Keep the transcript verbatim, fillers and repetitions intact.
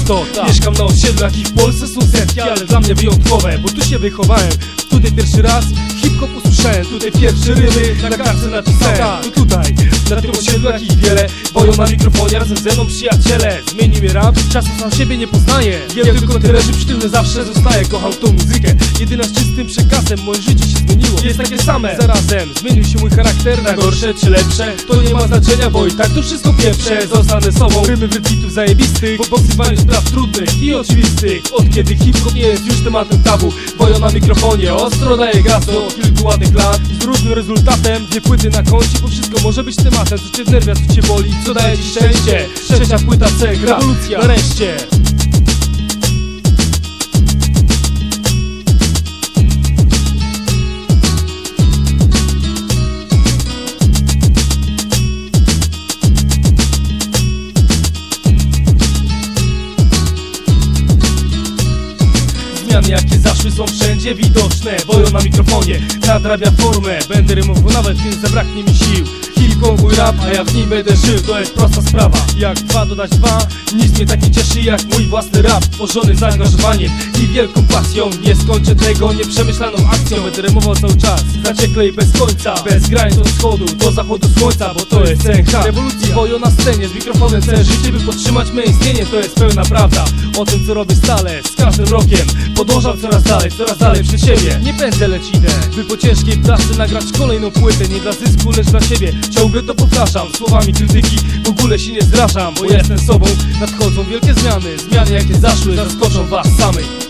miasto, tak. Mieszkam na osiedlu, jakich w Polsce są setki, ale dla mnie wyjątkowe, bo tu się wychowałem. Tutaj pierwszy raz hip-hop usłyszałem, tutaj pierwsze rymy na kartce napisałem. To tutaj, na tym osiedlu jakich wiele, boją na mikrofonie, razem ze mną przyjaciele. Zmieni mnie rap, czasem sam siebie nie poznaję. Wiem tylko tyle, że przy tym zawsze zostaję. Kocham tą muzykę, jedyna z czystym przekazem. Moje życie się zmieniło, jest takie same. Zarazem zmienił się mój charakter na gorsze czy lepsze. To nie ma znaczenia, bo i tak to wszystko pieprze. Zostanę sobą, rymy wybitów zajebistych, w opisywaniu spraw trudnych i oczywistych. Od kiedy hip-hop nie jest już tematem tabu, boją na mikrofonie, ostro daje gazdo. Od kilku ładnych lat z różnym rezultatem, dwie płyty na koncie, bo wszystko może być tematem. Co cię wnerwia, co cię boli, co daje ci szczęście. Trzecia płyta C, gra, rewolucja, nareszcie. Zmiany jakie zaszły są wszędzie widoczne. Boją na mikrofonie, nadrabia formę. Będę rymował nawet, kiedy zabraknie mi sił. Hip-hop mój rap, a ja w nim będę żył. To jest prosta sprawa, jak dwa dodać dwa. Nic mnie tak nie cieszy jak mój własny rap, tworzony z zaangażowaniem i wielką pasją. Nie skończę tego nieprzemyślaną akcją. Będę rymował cały czas, zaciekle i bez końca, bez granic od wschodu do zachodu słońca. Bo to jest C N H, rewolucja. Boją na scenie, z mikrofonem całe życie, by podtrzymać me istnienie. To jest pełna prawda o tym, co robię stale. Z każdym rokiem podążam coraz dalej, coraz dalej przed siebie. Nie pędzę, lecz idę, by po ciężkiej pracy nagrać kolejną płytę. Nie dla zysku, lecz dla siebie. Ciągle to powtarzam, słowami krytyki w ogóle się nie zrażam, bo jestem sobą. Nadchodzą wielkie zmiany, zmiany jakie zaszły zaskoczą was samych.